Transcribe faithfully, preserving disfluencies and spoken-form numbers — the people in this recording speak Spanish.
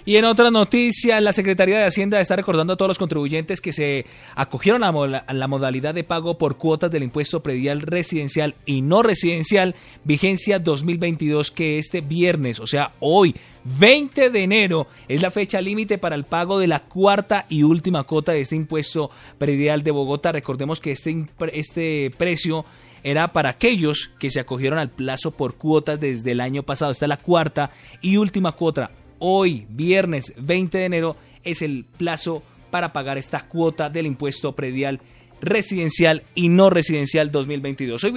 Y en otras noticias, la Secretaría de Hacienda está recordando a todos los contribuyentes que se acogieron a, mola, a la modalidad de pago por cuotas del impuesto predial residencial y no residencial, vigencia dos mil veintidós, que este viernes, o sea, hoy, veinte de enero, es la fecha límite para el pago de la cuarta y última cuota de este impuesto predial de Bogotá. Recordemos que este, este precio era para aquellos que se acogieron al plazo por cuotas desde el año pasado. Esta es la cuarta y última cuota. Hoy, viernes veinte de enero, es el plazo para pagar esta cuota del impuesto predial residencial y no residencial dos mil veintidós. Hoy